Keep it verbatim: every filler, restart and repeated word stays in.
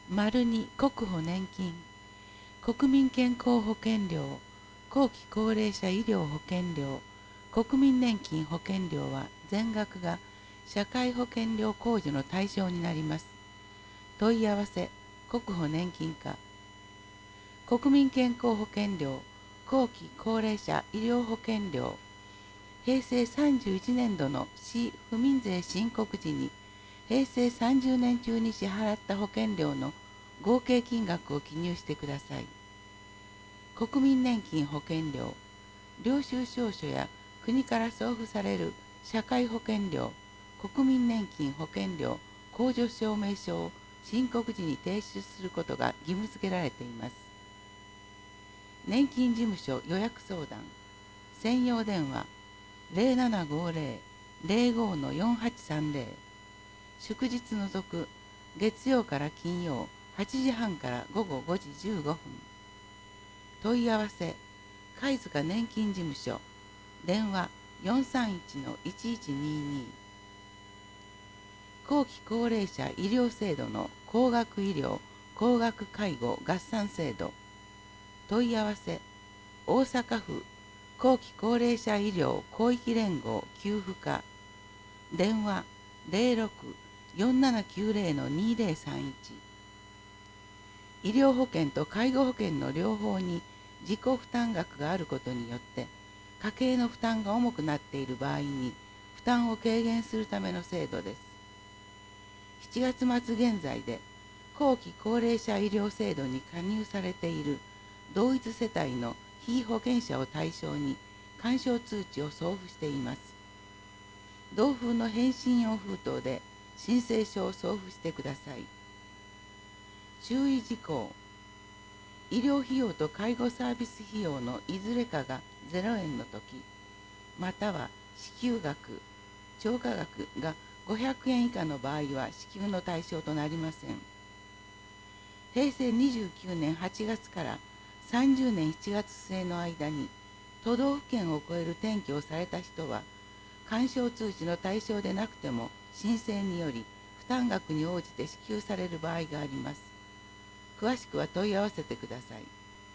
丸に国保年金、国民健康保険料、後期高齢者医療保険料、国民年金保険料は全額が社会保険料控除の対象になります。問い合わせ、国保年金課。国民健康保険料、後期高齢者医療保険料、平成さんじゅういちねんどの市府民税申告時に、平成さんじゅうねん中に支払った保険料の合計金額を記入してください。国民年金保険料、領収証書や国から送付される社会保険料、国民年金保険料控除証明書を申告時に提出することが義務付けられています。年金事務所予約相談、専用電話ゼロななごゼロ ゼロごのよんはちさんゼロ、祝日除く月曜から金曜はちじはんから午後ごじじゅうごふん。問い合わせ、貝塚年金事務所、電話 よんさんいちのいちいちにーにー。後期高齢者医療制度の高額医療・高額介護合算制度。問い合わせ、大阪府後期高齢者医療広域連合給付課、電話 ゼロろく よんななきゅうゼロのにゼロさんいち。医療保険と介護保険の両方に自己負担額があることによって家計の負担が重くなっている場合に負担を軽減するための制度です。しちがつ末現在で後期高齢者医療制度に加入されている同一世帯の被保険者を対象に勧奨通知を送付しています。同封の返信用封筒で申請書を送付してください。注意事項、医療費用と介護サービス費用のいずれかがゼロえんのとき、または支給額、超過額がごひゃくえん以下の場合は支給の対象となりません。平成にじゅうきゅうねんはちがつからさんじゅうねんしちがつ末の間に都道府県を超える転居をされた人は、勧奨通知の対象でなくても申請により負担額に応じて支給される場合があります。詳しくは問い合わせてください。